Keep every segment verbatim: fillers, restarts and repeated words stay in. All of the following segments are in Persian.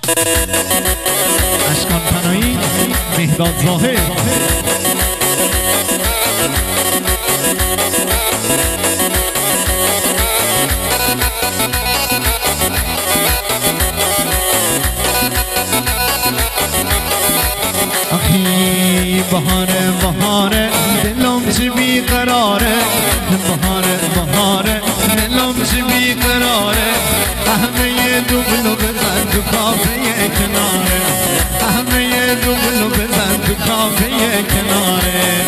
اشکان پناهی مهداد ظاهر آخی بهاره بهاره دلم چی بیقراره بهاره بهاره دلم چی بیقراره همه دوبلو بزن تو کافه کناره همه دوبلو بزن تو کافه کناره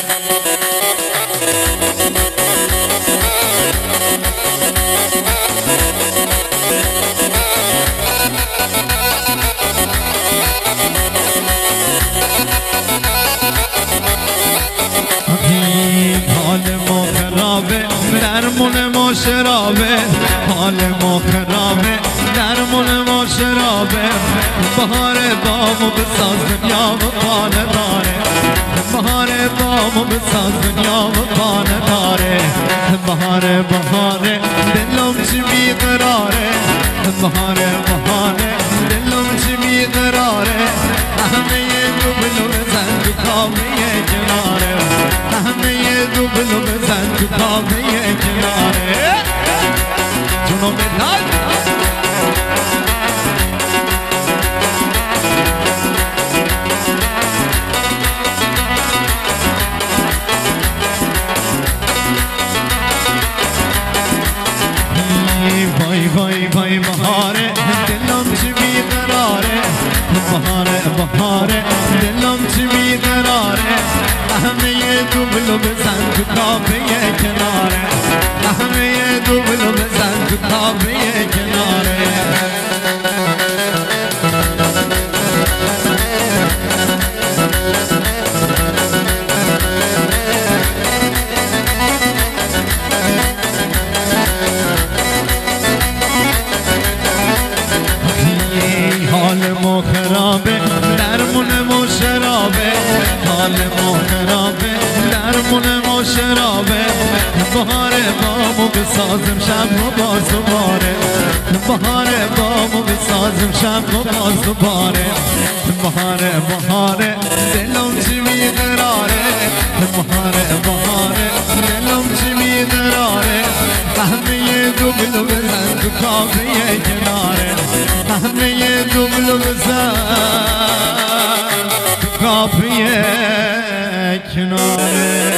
درمون ما شرابه حال ما خرابه درمون ما شرابه بهار بامو بساز دنیا و پانه داره بهار بامو بساز دنیا و پانه داره بهار بهاره دلم چی بیقراره بهار بهاره دلم چی بیقراره همه دوبلو بزن تو کافه کناره همه دوبلو بزن تو کافه کناره جنوب لال وای وای وای بهاره دلم چی بیقراره بهاره بهاره دلم چی بیقراره همه دوبلو بزن تو کافه کناره همه دوبلو بزن تو کافه کناره حال ما خرابه درمون ما شرابه حال ما خرابه درمون ما شرابه بهار بامو بسازم شب و باز دوباره بهار بامو بسازم شب و باز دوباره بهاره بهاره دلم چی بیقراره بهاره بهاره دلم چی بیقراره همه دوبلو بزن تو کافه کناره همه دوبلو بزن تو کافه کناره